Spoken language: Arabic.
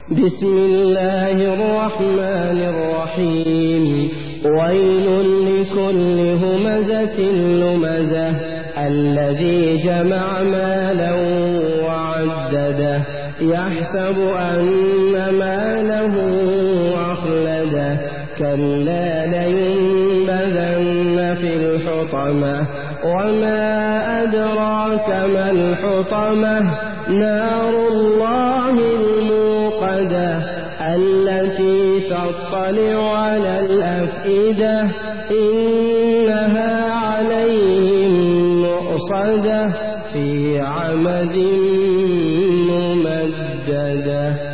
بسم الله الرحمن الرحيم ويل لكل همزة لمزة الذي جمع مالا وعدده يحسب أن ماله أخلده كلا لينبذن في الحطمة وما أدراك ما الحطمة نار الله الموقدة التي تطلع على الأفئدة إنها عليهم مؤصدة في عمد